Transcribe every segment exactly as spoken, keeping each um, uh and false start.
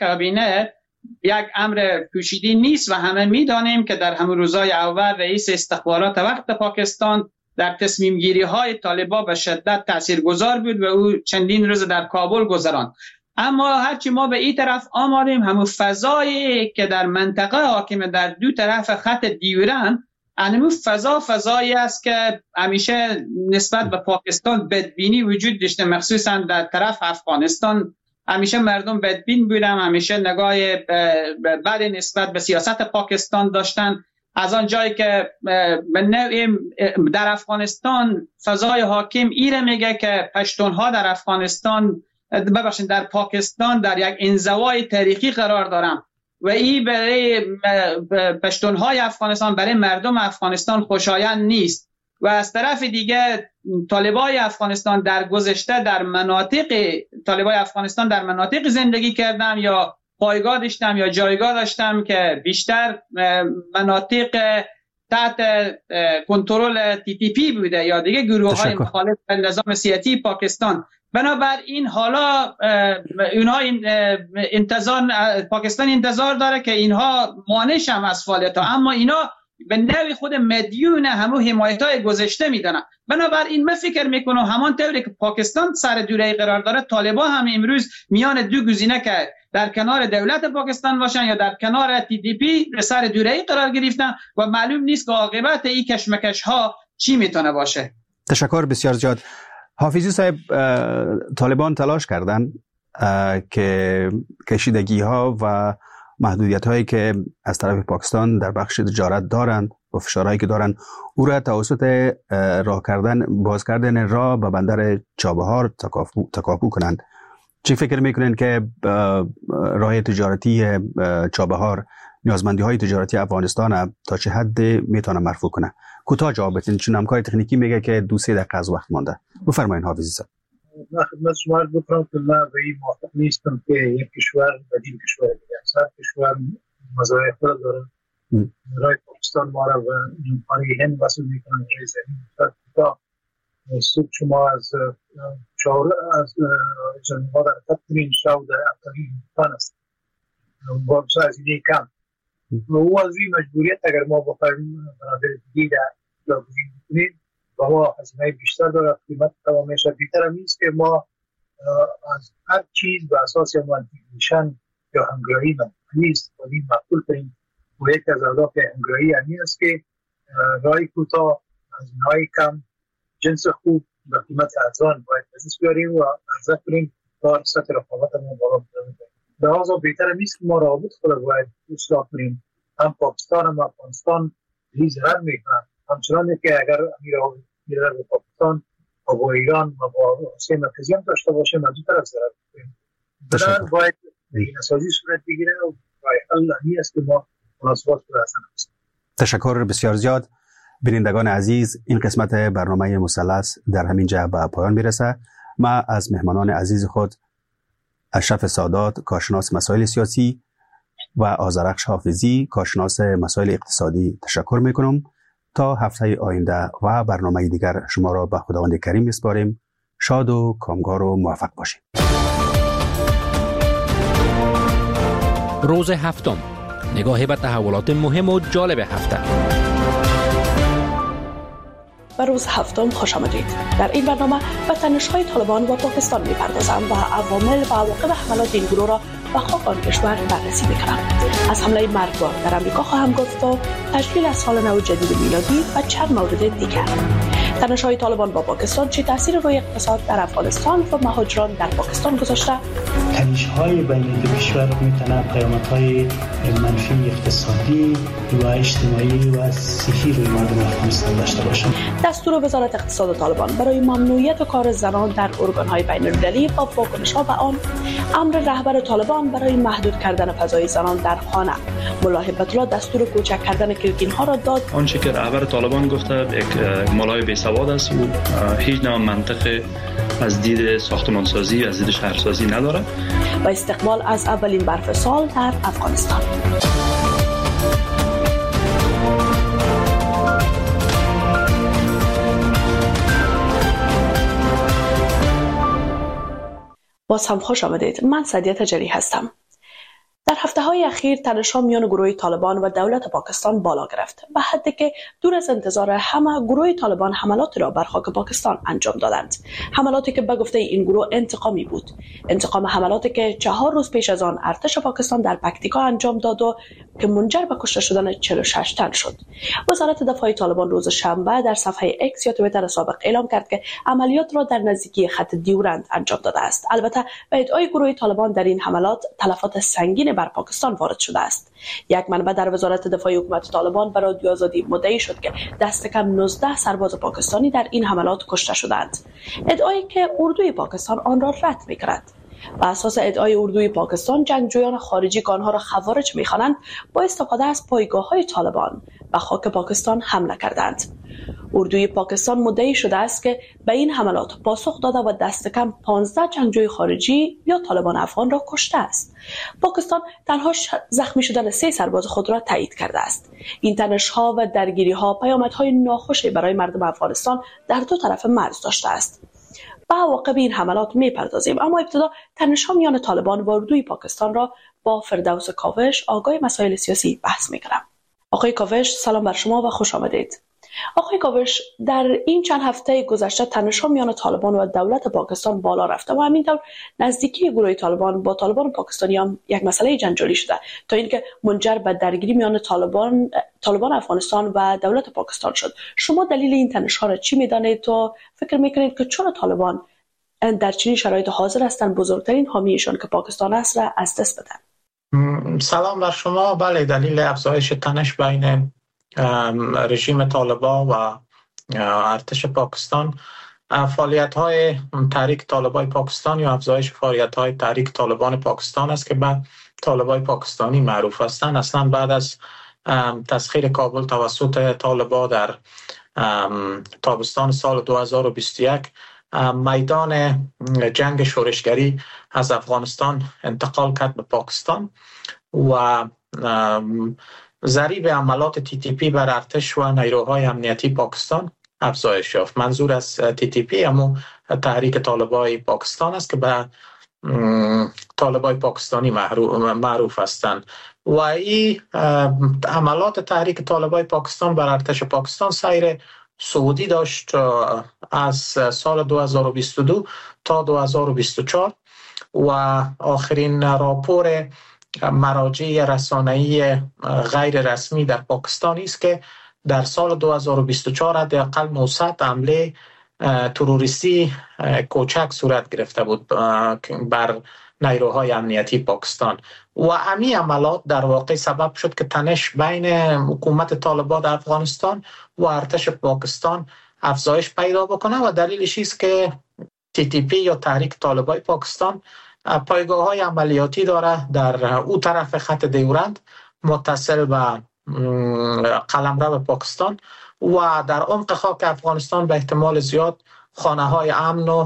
کابینه یک امر پوشیده نیست و همه میدانیم که در همون روزهای اول رئیس استخبارات وقت پاکستان در تصمیم گیری های طالبان به شدت تاثیرگذار بود و او چندین روز در کابل گذراند. اما هرچی ما به این طرف آمدیم، همون فضایی که در منطقه حاکم در دو طرف خط دیورن، همون فضا فضایی است که همیشه نسبت به پاکستان بدبینی وجود داشته، مخصوصا در طرف افغانستان همیشه مردم بدبین بودن، همیشه نگاه بد نسبت به سیاست پاکستان داشتن. از آن جایی که در افغانستان فضای حاکم ایره میگه که پشتونها در افغانستان ببخشید در پاکستان در یک انزوای تاریخی قرار دارن و این برای پشتونهای افغانستان، برای مردم افغانستان خوشایند نیست. و از طرف دیگه طالبای افغانستان در گذشته در مناطق طالبای افغانستان در مناطق زندگی کردم یا پایگاه داشتم یا جایگاه داشتم که بیشتر مناطق تحت کنترل تی تی پی بوده یا دیگه گروه های مخالف نظام سیاسی پاکستان. بنابراین حالا اینها انتظار پاکستان انتظار داره که اینها مانع شن از فعالیت ها، اما اینا به نوع خود مدیون همون حمایت های گذشته میدونن. بنابراین من فکر میکنم همان طوری که پاکستان سر دوره قرار داره، طالبان هم امروز میان دو گزینه که در کنار دولت پاکستان باشن یا در کنار تی دی پی سر دوره قرار گرفتن و معلوم نیست که عاقبت این کشمکش ها چی میتونه باشه. تشکر بسیار زیاد. حافظی صاحب، طالبان تلاش کردن که کشیدگی ها و محدودیت هایی که از طرف پاکستان در بخش تجارت دارند و فشارهایی که دارند او را توسط راه کردن باز کردن راه به بندر چابهار تکاپو, تکاپو کنند. چی فکر میکنین که راه تجارتی چابهار نیازمندی های تجارتی افغانستان تا چه حد میتونه مرفوع کنه؟ کوتاه جواب بدین، چون همکار تکنیکی میگه که دو سه دقیقه از وقت مانده. بفرمایید حافظی صاحب. من خدمت شما عرض بکنم که من به این موافق نیستم که یک کشور بدیل کشور دیگه است. هر کشور مزایای خود داره. رای پاکستان ما را به امکانی هند وصل میکنن، رای زمین تا سوک شما از شاور از جنوب در تطمین شاو در اقلی هندوستان است. با بسا از اینه کم و او از این مجبوریت اگر ما بخواهیم برادر دیگه در جاگزین بکنیم و ما هزینه بیشتر داره، قیمت تمامش بیشتر هم نیست که ما از هر چیز به اساس مانتیگیشن یا همگرایی نیست و این مقبول کنیم. و یک از اهداف همگرایی همی است که رای کوتاه، هزینه‌های کم، جنس خوب و قیمت ارزان باید دست بیاریم و عرضه کنیم تا سطح رقابتمون بالا ببریم. لحاظا بهتر نیست که ما روابط خود باید اصلاح کنیم. هم پاکستان هم افغانستان هیچ ضرر میکنن، همچنان که اگر امیر میره به پاکستان و با ایران و با روسیه مرکزی هم داشته باشه ما دو طرف ضرر میکنیم. بنابراین باید این اساسی صورت بگیره و راه حل همی است که ما مناسبات رو حسن هستیم. تشکر بسیار زیاد. بینندگان عزیز، این قسمت برنامه مثلث در همین جا به پایان میرسه. ما از مهمانان عزیز خود اشرف سادات، کارشناس مسائل سیاسی، و آذرخش حافظی، کارشناس مسائل اقتصادی تشکر میکنم. تا هفته آینده و برنامه دیگر شما را به خداوند کریم میسپاریم. شاد و کامگار و موفق باشید. روز هفتم، نگاه به تحولات مهم و جالب هفته. و روز هفتم خوش آمدید. در این برنامه به تنش‌های طالبان و پاکستان می‌پردازم و عوامل و عواقب حملات این گروه را به خاک آن کشور بررسی می‌کنم. از حمله مرگبار در امریکا خواهم گفت و تشکیل از سال نو جدید میلادی و چند مورد دیگر. تنش‌های طالبان با پاکستان چه تأثیر روی اقتصاد در افغانستان و مهاجران در پاکستان گذاشته؟ تنش‌های بین دو کشور می‌تونه پیامدهای منفی اقتصادی و اجتماعی و صحی روی مردم افغانستان داشته باشه. دستور وزارت اقتصاد طالبان برای ممنوعیت کار زنان در ارگان‌های بین‌المللی با واکنش‌ها و آن، امر رهبر طالبان برای محدود کردن فضای زنان در خانه. ملا هیبت الله دستور کوچک کردن کلین‌ها را داد. آنچه که رهبر طالبان گفته یک ملای بی‌سواد است و هیچ نوع منطق از دید ساختمانسازی، از دید شهرسازی نداره. و استقبال از اولین برف سال در افغانستان. باز هم خوش آمدید. من سعدیه تجری هستم. در هفته‌های اخیر تنش‌ها میان گروه طالبان و دولت پاکستان بالا گرفت و حدی که دور از انتظار همه گروه طالبان حملات را بر خاک پاکستان انجام دادند. حملاتی که به گفته این گروه انتقامی بود. انتقام حملاتی که چهار روز پیش از آن ارتش پاکستان در پکتیکا انجام داد و که منجر به کشته شدن چهل و شش تن شد. وزارت دفاع طالبان روز شنبه در صفحه اکس یا توییتر سابق اعلام کرد که عملیات را در نزدیکی خط دیورند انجام داده است. البته به ادعای گروه طالبان در این حملات تلفات سنگین بر پاکستان وارد شده است. یک منبع در وزارت دفاع حکومت طالبان به رادیو آزادی مدعی شد که دست کم نوزده سرباز پاکستانی در این حملات کشته شدند. ادعایی که اردوی پاکستان آن را رد می‌کند. بر اساس ادعای اردوی پاکستان، جنگجویان خارجی که آنها را خوارج می‌خوانند با استفاده از پایگاه‌های طالبان به خاک پاکستان حمله کردند. اردوی پاکستان مدعی شده است که به این حملات پاسخ داده و دست کم پانزده جنگجوی خارجی یا طالبان افغان را کشته است. پاکستان تنها زخمی شدن سه سرباز خود را تایید کرده است. این تنش‌ها و درگیری‌ها پیامدهای ناخوشی برای مردم افغانستان در دو طرف مرز داشته است. به عواقب این حملات می‌پردازیم، اما ابتدا تنش‌ها میان طالبان و اردوی پاکستان را با فردوس کاوش، آگاه مسائل سیاسی بحث می‌کنم. آقای کاوش، سلام بر شما و خوش آمدید. آقای کاوش، در این چند هفته گذشته تنش‌ها میان طالبان و دولت پاکستان بالا رفته و همینطور نزدیکی گروه طالبان با طالبان پاکستانی هم یک مسئله جنجالی شده تا اینکه منجر به درگیری میان طالبان طالبان افغانستان و دولت پاکستان شد. شما دلیل این تنش‌ها را چی می‌دانید و فکر می‌کنید که چرا طالبان در چنین شرایط حاضر هستند بزرگترین حامیشان که پاکستان است را از دست بدن؟ سلام بر شما. بله، دلیل افزایش تنش بین رژیم طالبان و ارتش پاکستان فعالیت‌های تحریک طالبان پاکستان یا افزایش فعالیت‌های تحریک طالبان پاکستان است که به طالبان پاکستانی معروف هستند. اصلا بعد از تسخیر کابل توسط طالبان در تابستان سال دو هزار و بیست و یک، میدان جنگ شورشگری از افغانستان انتقال کرد به پاکستان و ضریب عملات تی تی پی بر ارتش و نیروهای امنیتی پاکستان افزایش یافت. منظور از تی تی پی همون تحریک طالبان پاکستان است که به طالبان پاکستانی معروف هستند و این عملات تحریک طالبان پاکستان بر ارتش پاکستان سیر صعودی داشت از سال دو هزار و بیست و دو تا دو هزار و بیست و چهار و آخرین راپور مراجع رسانه‌ای غیر رسمی در پاکستان است که در سال دو هزار و بیست و چهار حداقل نهصد حمله تروریستی کوچک صورت گرفته بود بر نیروهای امنیتی پاکستان و همین عملات در واقع سبب شد که تنش بین حکومت طالبان در افغانستان و ارتش پاکستان افزایش پیدا بکنه و دلیلش است که تی تی پی یا تحریک طالبان پاکستان پایگاه‌های عملیاتی داره در او طرف خط دیورند متصل به قلمرو پاکستان و در عمق خاک افغانستان به احتمال زیاد خانه‌های امن و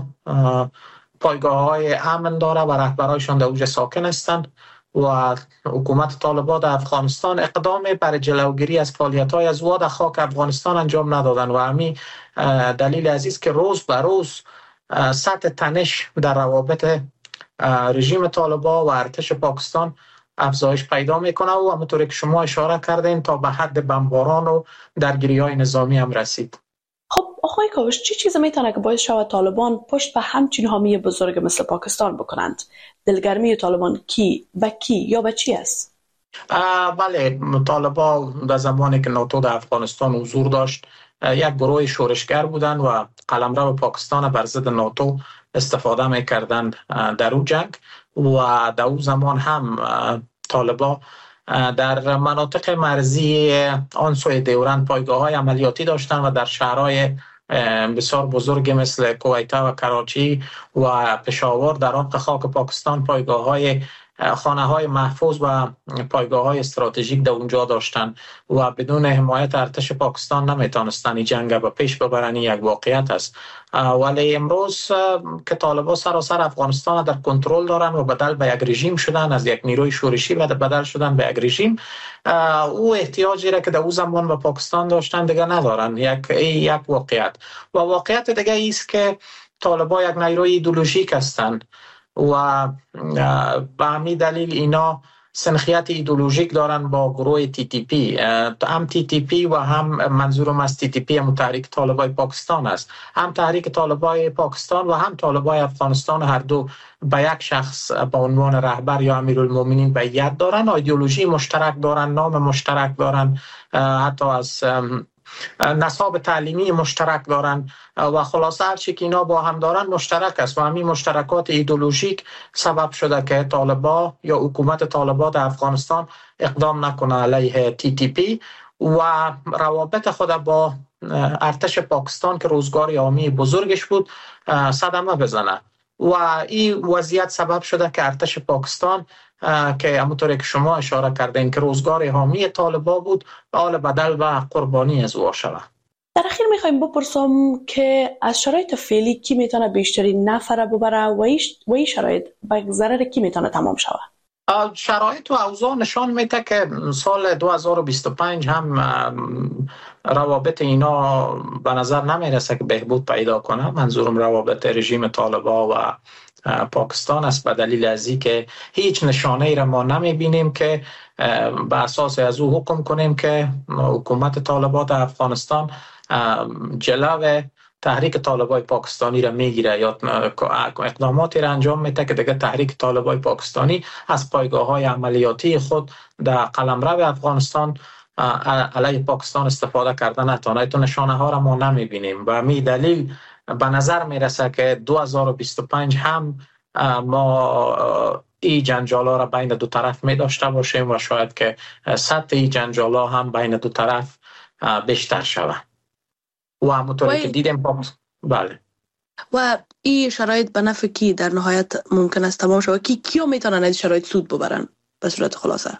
پایگاه‌های امن داره و رهبرایشان در اوج ساکن هستند و حکومت طالبان در افغانستان اقدام برای جلوگیری از فعالیت‌های از واد خاک افغانستان انجام ندادن و همین دلیل عزیز که روز به روز سطح تنش در روابط رژیم طالبان و ارتش پاکستان افزایش پیدا میکنه و همونطوری که شما اشاره کردین تا به حد بمباران و درگیری‌های نظامی هم رسید. خب آقای کاوش، چه چیزی میتونه که باعث شود طالبان پشت به همچین حامی بزرگ مثل پاکستان بکنند؟ دلگرمی طالبان کی و کی یا به چی است؟ بله، طالبان در زمانی که ناتو در افغانستان حضور داشت یک گروه شورشگر بودند و قلمرو پاکستان بر ضد ناتو استفاده میکردن در اون جنگ و در اون زمان هم طالبان در مناطق مرزی آن سوی دیورند پایگاه‌های عملیاتی داشتند و در شهرهای بسیار بزرگ مثل کویته و کراچی و پشاور در عمق خاک پاکستان پایگاه‌های خانه‌های محفوظ و پایگاه‌های استراتژیک در اونجا داشتند و بدون حمایت ارتش پاکستان نمیتونستن این جنگ به پیش ببرن. یک واقعیت است. ولی امروز که طالبان سراسر افغانستان در کنترل دارن و بدل به یک رژیم شدن، از یک نیروی شورشی بدل شدن به یک رژیم، او احتیاجی را که در اون زمان به پاکستان داشتن دیگه ندارن. یک یک واقعیت و واقعیت دیگه است که طالبان یک نیروی ایدئولوژیک هستند و به همین دلیل اینا سنخیت ایدئولوژیک دارن با گروه تی تی پی. هم تی تی پی و هم منظورم از تی تی پی هم تحریک طالبای پاکستان است. هم تحریک طالبای پاکستان و هم طالبای افغانستان هر دو به یک شخص به عنوان رهبر یا امیرالمومنین بیعت دارن، ایدئولوژی مشترک دارن، نام مشترک دارن، حتی از نصاب تعلیمی مشترک دارن و خلاصه هر چی که اینا با هم دارن مشترک است و همین مشترکات ایدئولوژیک سبب شده که طالبا یا حکومت طالبا در افغانستان اقدام نکنه علیه تی تی پی و روابط خود با ارتش پاکستان که روزگار حامی بزرگش بود صدمه بزنه و این وضعیت سبب شده که ارتش پاکستان که همونطوری که شما اشاره کردین که روزگار حامی طالبا بود حال بدل و قربانی از او شده. در اخیر میخوایم بپرسم که از شرایط فعلی کی میتونه بیشترین نفره ببره و این شرایط به ضرر کی میتونه تمام شود؟ شرایط و اوضاع نشان میده که سال دو هزار و بیست و پنج هم روابط اینا به نظر نمیرسه که بهبود پیدا کنه. منظورم روابط رژیم طالبا و پاکستان است به دلیل از اینکه هیچ نشانه ای را ما نمیبینیم که به اساس از او حکم کنیم که حکومت طالبا در افغانستان جلو تحریک طالبای پاکستانی را میگیره یا اقداماتی را انجام میده که دیگه تحریک طالبای پاکستانی از پایگاه‌های عملیاتی خود در قلمرو افغانستان علیه پاکستان استفاده کردن نتونه. تو نشانه ها را ما نمیبینیم و همین دلیل به نظر میرسه که دو هزار و بیست و پنج هم ما این جنجالا را بین دو طرف می داشته باشیم و شاید که سطح این جنجالا هم بین دو طرف بیشتر شود و همونطوری که دیدیم پاکستان. بله. و این شرایط به نفع کی در نهایت ممکن است تمام شود؟ کی کیو میتونن از شرایط سود ببرن به صورت خلاصه؟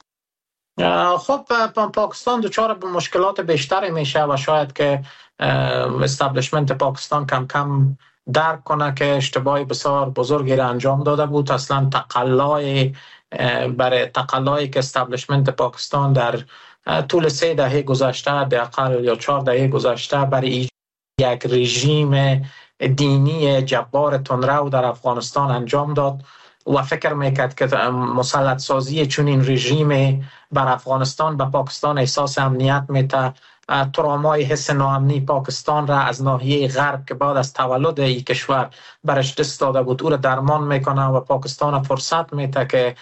خب پاکستان دچار به مشکلات بیشتری میشه و شاید که استابلیشمنت پاکستان کم کم درک کنه که اشتباهی بسیار بزرگی را انجام داده بود. اصلا تقلای برای تقلایی که استابلیشمنت پاکستان در طول سه دهه گذشته حداقل یا چهار دهه گذشته برای یک رژیم دینی جبار تندرو در افغانستان انجام داد و فکر میکرد که مسلط سازی چون این رژیم بر افغانستان به پاکستان احساس امنیت میده، ترامای حس ناامنی پاکستان را از ناحیه غرب که بعد از تولد این کشور برش دست داده بود او را درمان میکنه و پاکستان فرصت میده که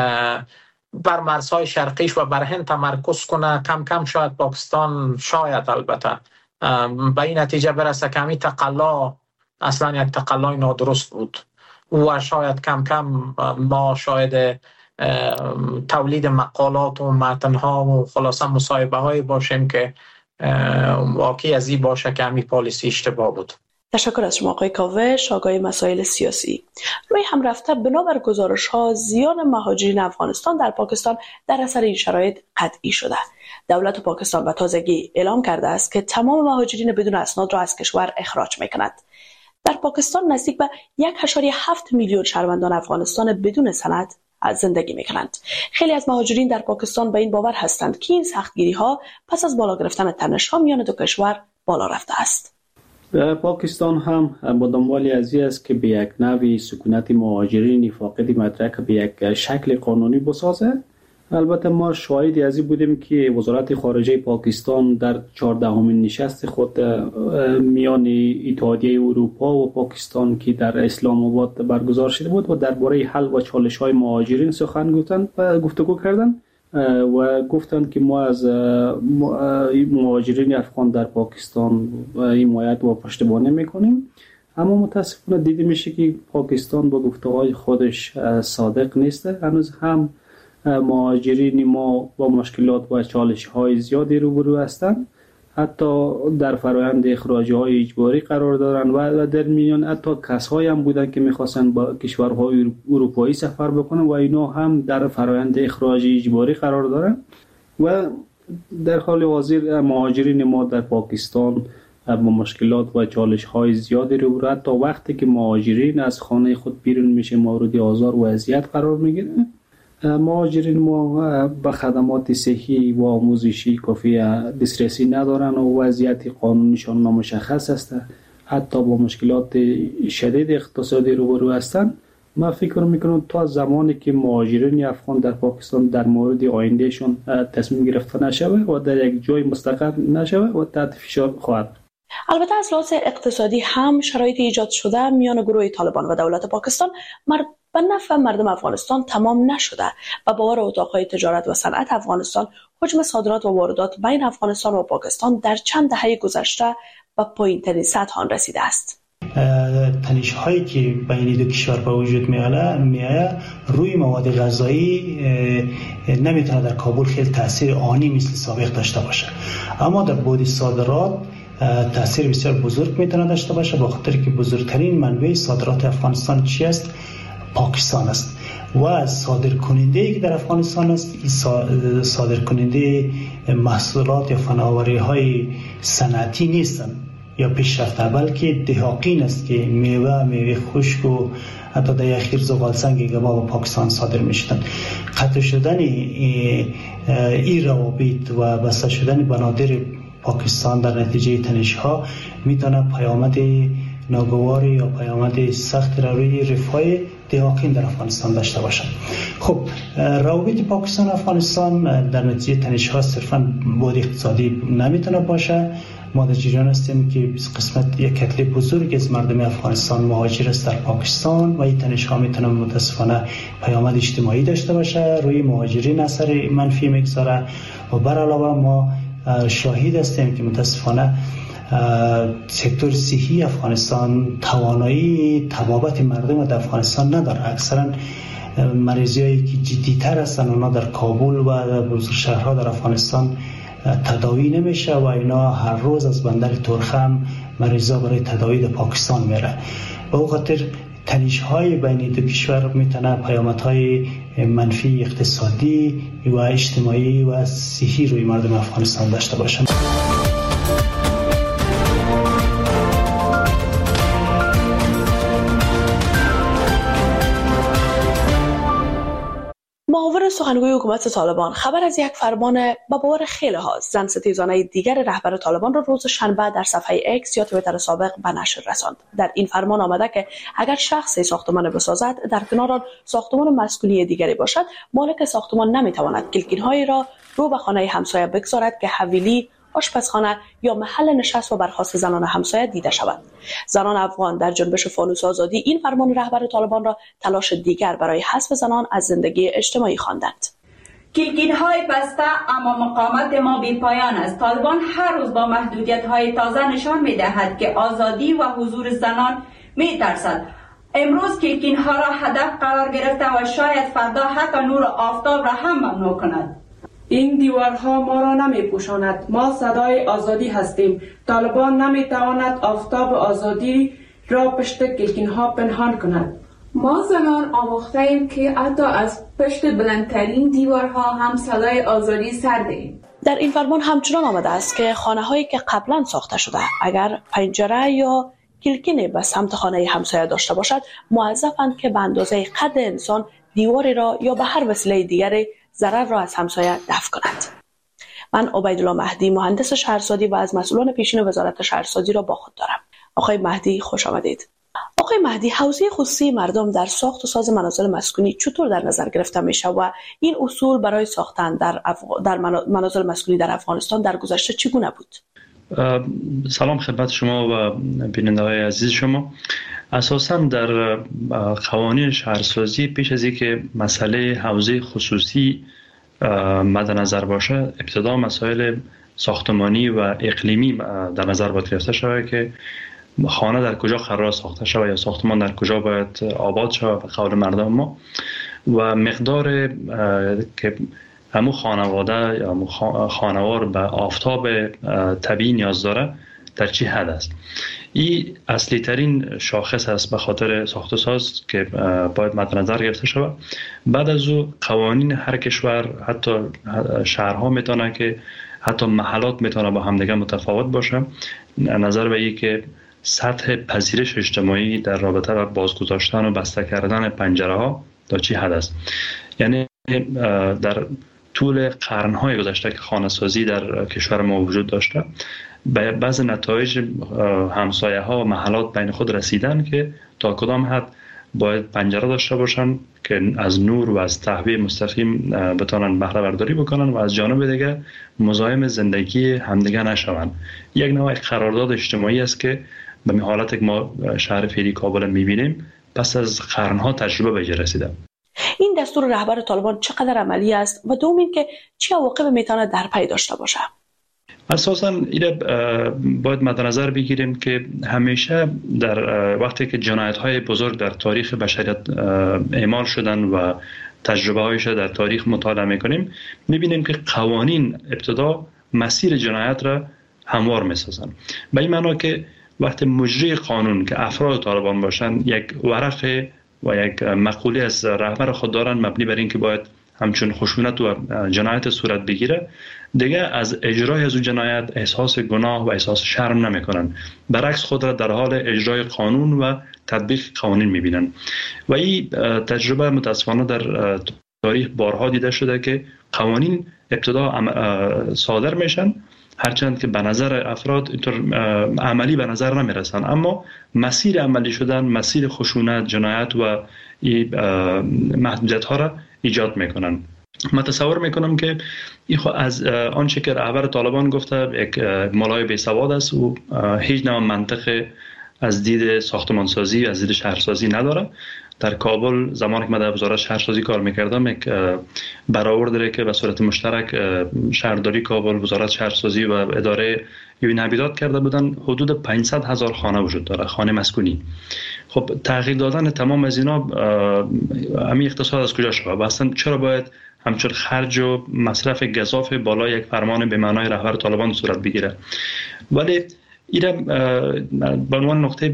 بر مرزهای شرقیش و بر هند تمرکز کنه. کم کم شاید پاکستان شاید البته به این نتیجه برسه که همین تقلا اصلا یک تقلای نادرست بود و شاید کم کم ما شاید تولید مقالات و متنها و خلاصه مصاحبه هایی باشیم که واقعی از این باشه که همین پالیسی اشتباه بود. تشکر از شما آقای کاوش، آقای مسائل سیاسی. روی هم رفته بنابر گزارش ها زیان مهاجرین افغانستان در پاکستان در اثر این شرایط قطعی شده. دولت پاکستان به تازگی اعلام کرده است که تمام مهاجرین بدون اسناد را از کشور اخراج میکند. در پاکستان نزدیک به یک و هفت میلیون شهروندان افغانستان بدون سند از زندگی میکنند. خیلی از مهاجرین در پاکستان به این باور هستند که این سختگیری ها پس از بالا گرفتن تنش ها میان دو کشور بالا رفته است. پاکستان هم با دنبال از این است که به یک نوع سکونت مهاجرین فاقد مدرک به یک شکل قانونی بسازه. البته ما شاهدی از این بودیم که وزارت خارجه پاکستان در چهاردهمین نشست خود میان اتحادیه اروپا و پاکستان که در اسلام آباد برگزار شده بود و درباره حل و چالش‌های مهاجرین سخن گفتند و گفتگو کردند و گفتند که ما از مهاجرین افغان در پاکستان حمایت و پشتیبانی میکنیم. اما متاسفانه دیده میشه که پاکستان با گفته‌های خودش صادق نیست. هنوز هم مهاجرین ما با مشکلات و چالش‌های زیادی روبرو هستند. حتی در فرآیند اخراج‌های اجباری قرار دارند و در میان حتی کسایی هم بودند که می‌خواستند با کشورهای اروپایی سفر بکنند و اینا هم در فرآیند اخراج اجباری قرار دارند و در حال حاضر مهاجرین ما در پاکستان با مشکلات و چالش‌های زیادی روبرو هستند. تا وقتی که مهاجرین از خانه خود بیرون میشه مورد آزار و اذیت قرار میگیرند. مهاجرین ما به خدمات صحی و آموزشی کافی دسترسی ندارند و وضعیت قانونیشان نامشخص است. حتی با مشکلات شدید اقتصادی روبرو هستند. من فکر میکنم تا زمانی که مهاجرین افغان در پاکستان در مورد آیندهشون تصمیم گرفته نشوه و در یک جای مستقر نشوه و تحت فشار خواهد. البته از لحاظ اقتصادی هم شرایط ایجاد شده میان گروه طالبان و دولت پاکستان مرد به نفع مردم افغانستان تمام نشده و باور اتاقهای تجارت و صنعت افغانستان حجم صادرات و واردات بین افغانستان و پاکستان در چند دهه گذشته به پایین‌ترین سطح آن رسیده است. تنش هایی که بین دو کشور به وجود میآید روی مواد غذایی نمیتونه در کابل خیلی تاثیر آنی مثل سابق داشته باشه، اما در بعد صادرات تاثیر بسیار بزرگ میتونه داشته باشه، با خاطر که بزرگترین منبع صادرات افغانستان چی است؟ پاکستان است و صادر کننده که در افغانستان است این صادر کننده محصولات یا فناوری های صنعتی نیستند یا پیشرفته، بلکه دهاقین است که میوه میوه خشک و حتی در اخیر زغال سنگ گبا و پاکستان صادر میشدند. قطع شدن این روابط و بسته شدن بنادر پاکستان در نتیجه تنش ها میتونه پیامد ناگواری یا پیامد سخت را روی رفاه دهاقین در افغانستان داشته باشد. خب روابط پاکستان و افغانستان در نتیجه تنش ها صرفا بود اقتصادی نمیتونه باشه. ما در جریان هستیم که قسمت یک کتله بزرگ از مردم افغانستان مهاجر است در پاکستان و این تنش ها میتونه متاسفانه پیامد اجتماعی داشته باشه، روی مهاجرین اثر منفی میگذاره و بر علاوه ما شاهد هستیم که متاسفانه سکتور صحی افغانستان توانایی طبابت مردم در افغانستان نداره. اکثرا مریضی هایی که جدیتر هستن اونا در کابل و در بزرگ شهرها در افغانستان تداوی نمیشه و اینا هر روز از بندر ترخم مریضا برای تداوی در پاکستان میره. به اون خاطر تنش های بین دو کشور میتونه پیامدهای منفی اقتصادی و اجتماعی و صحی روی مردم افغانستان داشته باشه. معاون سخنگوی حکومت طالبان خبر از یک فرمان با باور خیلی ها زن ستیزانه دیگر رهبر طالبان را روز شنبه در صفحه اکس یا توییتر سابق به نشر رساند. در این فرمان آمده که اگر شخصی ساختمان بسازد در کنار آن ساختمان مسکونی دیگری باشد، مالک ساختمان نمیتواند کلکین‌هایی را رو به خانه همسایه بگذارد که حویلی، آشپزخانه یا محل نشست و برخاست زنان همسایه دیده شود. زنان افغان در جنبش فانوس آزادی این فرمان رهبر طالبان را تلاش دیگر برای حذف زنان از زندگی اجتماعی خواندند. کلکین‌های بسته اما مقاومت ما بی پایان است. طالبان هر روز با محدودیت‌های تازه نشان می‌دهد که آزادی و حضور زنان می‌ترسد. امروز کلکین‌ها را هدف قرار گرفته و شاید فردا حتی نور آفتاب را هم ممنوع کند. این دیوارها ما را نمی پوشاند. ما صدای آزادی هستیم. طالبان نمی تواند آفتاب آزادی را پشت کلکین‌ها پنهان کند. ما زنان آموخته ایم که حتی از پشت بلندترین دیوارها هم صدای آزادی سر دهیم. در این فرمان همچنان آمده است که خانه‌هایی که قبلا ساخته شده اگر پنجره یا کلکینی به سمت خانه همسایه داشته باشد، موظفند که به اندازه قد انسان دیواری را یا به هر وسیله دیگری ضرر را از همسایه دفع کند. من عبیدالله مهدی مهندس شهرسازی و از مسئولان پیشین وزارت شهرسازی را با خود دارم. آقای مهدی خوش آمدید. آقای مهدی، حوزه خصوصی مردم در ساخت و ساز منازل مسکونی چطور در نظر گرفته میشه و این اصول برای ساختن در, افغ... در منازل مسکونی در افغانستان در گذشته چگونه بود؟ سلام خدمت شما و بیننده‌های عزیز شما. اساساً در قوانین شهرسازی پیش از اینکه مسئله حوزه خصوصی مد نظر باشه، ابتدا مسائل ساختمانی و اقلیمی در نظر باید گرفته شود که خانه در کجا قرار ساخته شود یا ساختمان در کجا باید آباد شود به قول مردم ما، و مقدار که همون خانواده یا خانوار به آفتاب طبیعی نیاز داره در چی حد است. این اصلی ترین شاخص است به خاطر ساخت و ساز که باید مد نظر گرفته شود. بعد از او قوانین هر کشور، حتی شهرها میتونه که حتی محلات میتونه با همدیگه متفاوت باشه، نظر به این که سطح پذیرش اجتماعی در رابطه با بازگذاشتن و بسته کردن پنجره ها تا چی حد است. یعنی در طول قرن‌های گذشته که خانه‌سازی در کشور ما وجود داشته، به بعض نتایج همسایه ها و محلات بین خود رسیدن که تا کدام حد باید پنجره داشته باشن که از نور و از تهویه مستقیم بتونن بهره برداری بکنن و از جانب دیگه مزاحم زندگی همدیگه نشون. یک نوع قرارداد اجتماعی است که به این حالت که ما شهر فعلی کابل میبینیم پس از قرنها تجربه به رسیده. این دستور رهبر طالبان چقدر عملی است و دوم این که چه عواقب میتونه در پی داشته باشه؟ اساساً اینه باید مد نظر بگیریم که همیشه در وقتی که جنایت‌های بزرگ در تاریخ بشریت اعمال شدن و تجربه هایش در تاریخ مطالعه میکنیم میبینیم که قوانین ابتدا مسیر جنایت را هموار میسازن. به این معنا که وقتی مجری قانون که افراد طالبان باشن یک ورق و یک مقوله از رهبر خود دارن مبنی بر این که باید همچون خشونت و جنایت صورت بگیره، دیگه از اجرای از اون جنایت احساس گناه و احساس شرم نمیکنن، برعکس خود را در حال اجرای قانون و تطبیق قوانین میبینن. و این تجربه متاسفانه در تاریخ بارها دیده شده که قوانین ابتدا صادر میشن هرچند که به نظر افراد اینطور عملی به نظر نمیرسن، اما مسیر عملی شدن مسیر خشونت، جنایت و محدودیت ها را ایجاد میکنن. من تصور میکنم که این از آنچه که رهبر طالبان گفته یک ملای بیسواد است و هیچ نوع منطق از دید ساختمانسازی از دید شهرسازی نداره. در کابل زمانی که من در وزارت شهرسازی کار میکردم یک برآورد داره که به صورت مشترک شهرداری کابل، وزارت شهرسازی و اداره یوین حبیدات کرده بودن، حدود پانصد هزار خانه وجود داره، خانه مسکونی. خب تغییر دادن تمام از اینا همین اقتصاد از کجا شد و اصلا چرا باید همچون خرج و مصرف گزاف بالای یک فرمان به معنای رهبر طالبان صورت بگیره؟ ولی این به عنوان نقطه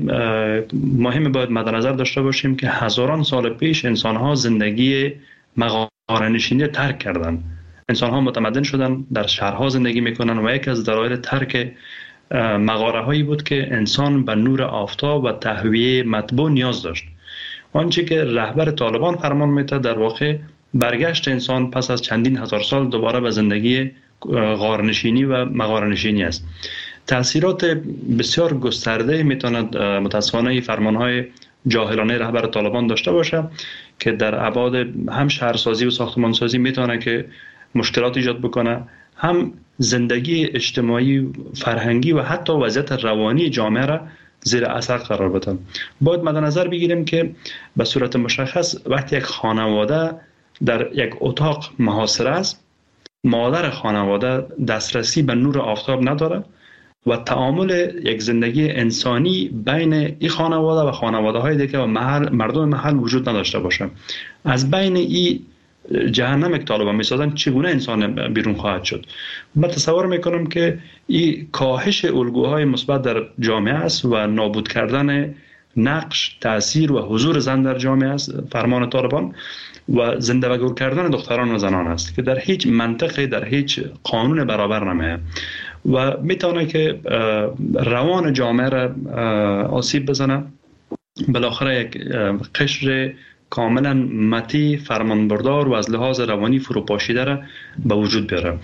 مهم باید مد نظر داشته باشیم که هزاران سال پیش انسان‌ها زندگی مغاره‌نشینی ترک کردن. انسان‌ها متمدن شدن، در شهرها زندگی میکنن و یک از دلایل ترک مغاره‌هایی بود که انسان به نور آفتاب و تهویه مطبوع نیاز داشت. آنچه که رهبر طالبان فرمان میده در واقع برگشت انسان پس از چندین هزار سال دوباره به زندگی غارنشینی و مغاره‌نشینی است. تأثیرات بسیار گسترده میتواند متاسفانه فرمانهای جاهلانه رهبر طالبان داشته باشه که در ابعاد هم شهرسازی و ساختمانسازی میتونه که مشکلات ایجاد بکنه، هم زندگی اجتماعی، فرهنگی و حتی وضعیت روانی جامعه را زیر اثر قرار بده. باید مد نظر بگیریم که به صورت مشخص وقتی یک خانواده در یک اتاق محاصره است، مادر خانواده دسترسی به نور آفتاب نداره و تعامل یک زندگی انسانی بین این خانواده و خانواده های دیگه و محل مردم محل وجود نداشته باشه. از بین این جهنم که طالبان میسازن چگونه انسان بیرون خواهد شد؟ من تصور میکنم که این کاهش الگوهای مثبت در جامعه است و نابود کردن نقش، تأثیر و حضور زن در جامعه است فرمان طالبان و زنده و گور کردن دختران و زنان است که در هیچ منطقه، در هیچ قانون برابر نمیه و میتونه که روان جامعه را آسیب بزنه. بالاخره یک قشر کاملا متی، فرمانبردار و از لحاظ روانی فروپاشیده را به وجود بیاره.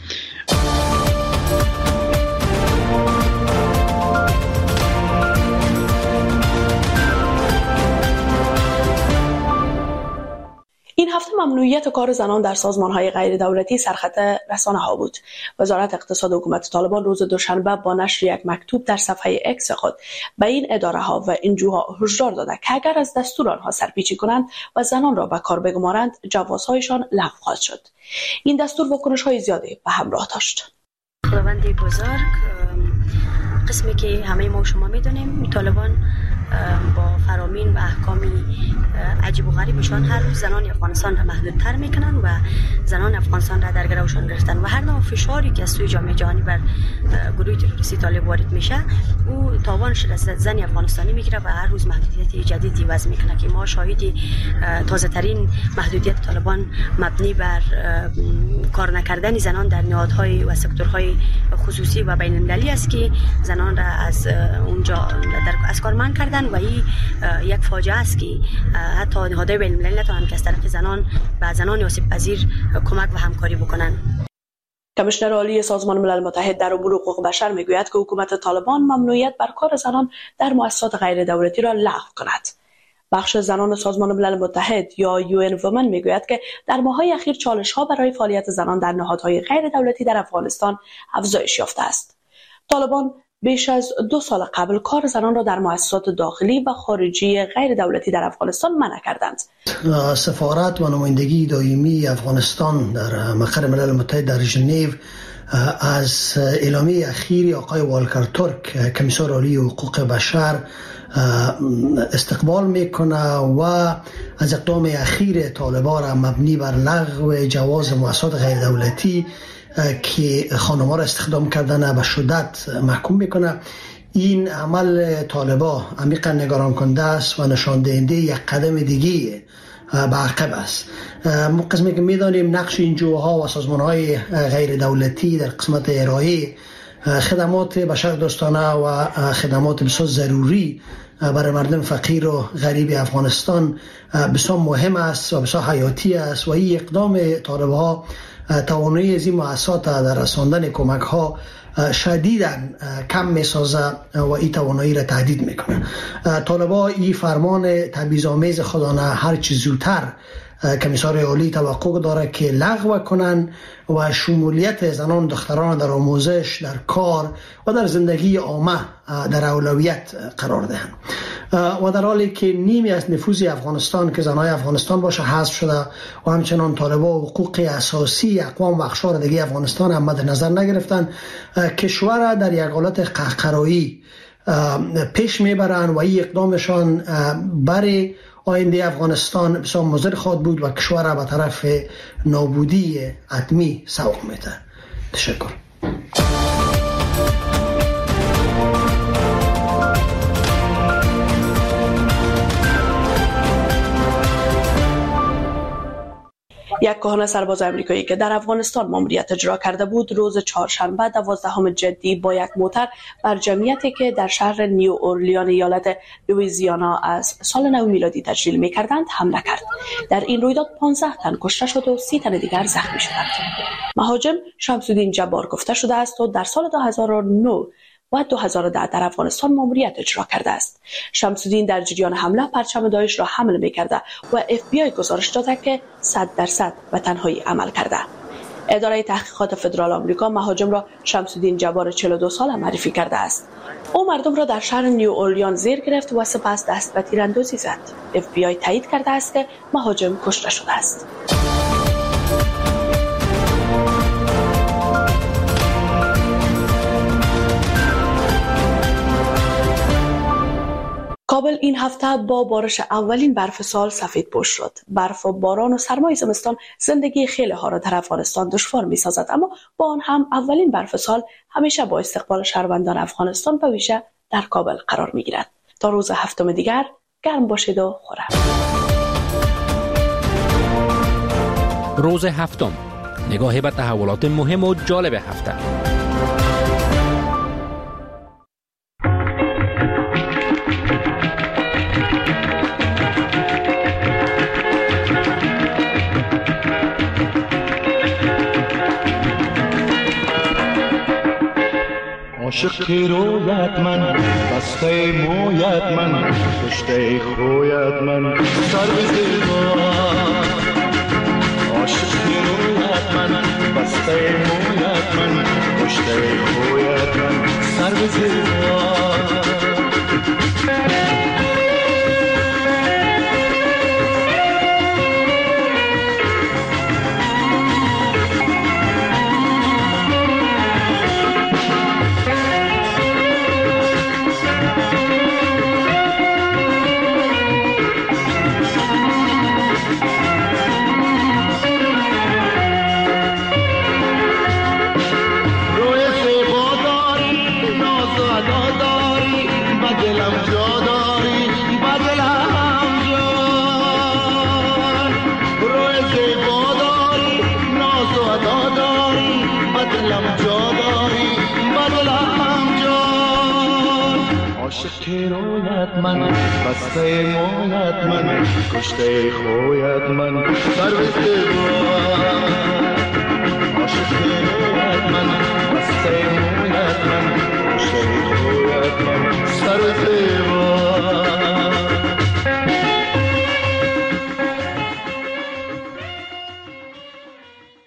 این هفته ممنوعیت کار زنان در سازمان‌های غیر دولتی سرخط رسانه‌ها بود. وزارت اقتصاد حکومت طالبان روز دوشنبه با نشر یک مکتوب در صفحه اکس خود به این اداره‌ها و انجوها هشدار داده که اگر از دستور آنها سرپیچی کنند و زنان را به کار بگمارند، جوازهایشان لغو خواهد شد. این دستور واکنش‌های زیادی به همراه داشت. خداوند بزرگ، قسمی که همه ما شما می‌دونیم، طالبان با فرامین و احکامی عجیب و غریبشان هر روز زنان افغانستان را محدودتر میکنن و زنان افغانستان را در گروشان گرفتن و هر نوع فشاری که از سوی جامعه جهانی بر گروه تروریستی طالب وارد میشه او تاوانش را زن افغانستانی میگیره و هر روز محدودیت جدیدی وضع میکنه که ما شاهدی تازه ترین محدودیت طالبان مبنی بر کار نکردن زنان در نهادهای و سکتورهای خصوصی و بین المللی است که زنان را از اونجا در از کار منع کردن و این یک فاجعه است که حتی نهادهای بین المللی نتوانند که از طرف زنان و زنان آسیب پذیر کمک و همکاری بکنند. کمیشنر عالی سازمان ملل متحد در امور حقوق بشر میگوید که حکومت طالبان ممنوعیت بر کار زنان در مؤسسات غیر دولتی را لغو کند. بخش زنان سازمان ملل متحد یا یو ان وومن میگوید که در ماه‌های اخیر چالش‌ها برای فعالیت زنان در نهادهای غیر دولتی در افغانستان افزایش یافته است. طالبان بیش از دو سال قبل کار زنان را در مؤسسات داخلی و خارجی غیر دولتی در افغانستان منع کردند. سفارت و نمایندگی دائمی افغانستان در مقر ملل متحد در ژنو از اعلامیه اخیری آقای والکر ترک کمیسر عالی حقوق بشر استقبال میکنه و از اقدام اخیر طالبان را مبنی بر لغو جواز مؤسسات غیر دولتی که خانم‌ها را استخدام کردن به شدت محکوم میکنه. این عمل طالبان عمیقا نگران کننده است و نشان دهنده یک قدم دیگه به عقب است. قسمی که میدانیم نقش این جوها و سازمان‌های غیر دولتی در قسمت ارائه خدمات بشر دوستانه و خدمات بسیار ضروری برای مردم فقیر و غریب افغانستان بسیار مهم است و بسیار حیاتی است و این اقدام طالب‌ها توانایی از این مؤسسات در رساندن کمک ها شدیداً کم میسازه و این توانایی را تهدید میکنه. طالبا این فرمان تبعیض‌آمیز خودانه هر چه زودتر کمیسر عالی توقع داره که لغو کنن و شمولیت زنان و دختران در آموزش، در کار و در زندگی عامه در اولویت قرار دهند. و در حالی که نیمی از نفوذ افغانستان که زنای افغانستان باشه حذف شده و همچنان طالبا حقوق اساسی اقوام و اقشار دیگه افغانستان هم مد نظر نگرفتن، کشور در یک حالت قهقرایی پیش میبرن و این اقدامشان برای آینده افغانستان بسیار مضر خواهد بود و کشور را به طرف نابودی حتمی سوق میده. تشکر. یک کهنه سرباز آمریکایی که در افغانستان ماموریت اجرا کرده بود روز چهارشنبه دوازدهم جدی با یک موتر بر جمعیتی که در شهر نیو اورلیان ایالت لوئیزیانا از سال نو میلادی تجلیل می‌کردند حمله کرد. در این رویداد پانزده تن کشته شد و سی تن دیگر زخمی شدند. مهاجم شمس‌الدین جبار گفته شده است و در سال دو هزار و نه و دو هزار و ده در افغانستان ماموریت اجرا کرده است. شمس‌الدین در جریان حمله پرچم داعش را حمل می‌کرده و اف بی آی گزارش داده که صد درصد به تنهایی عمل کرده. اداره تحقیقات فدرال آمریکا مهاجم را شمس‌الدین جبار چهل و دو ساله معرفی کرده است. او مردم را در شهر نیو اورلیان زیر گرفت و سپس دست به تیراندازی زد. اف بی آی تایید کرده است که مهاجم کشته شده است. کابل این هفته با بارش اولین برف سال سفیدپوش شد. برف و باران و سرمای زمستان زندگی خیلی ها را در افغانستان دشوار می سازد، اما با آن هم اولین برف سال همیشه با استقبال شهروندان افغانستان به ویژه در کابل قرار می گیرد. تا روز هفتم دیگر گرم باشید و خورم. روز هفتم، نگاهی به تحولات مهم و جالب هفته. عاشق رویت من، بسته مویت من، کشته خویت من، سر به زیبان. عاشق رویت من، بسته مویت من، کشته خویت من، سر به زیبان. رویت من، بسته مویت من، کشته خویت من، سر به زیبان.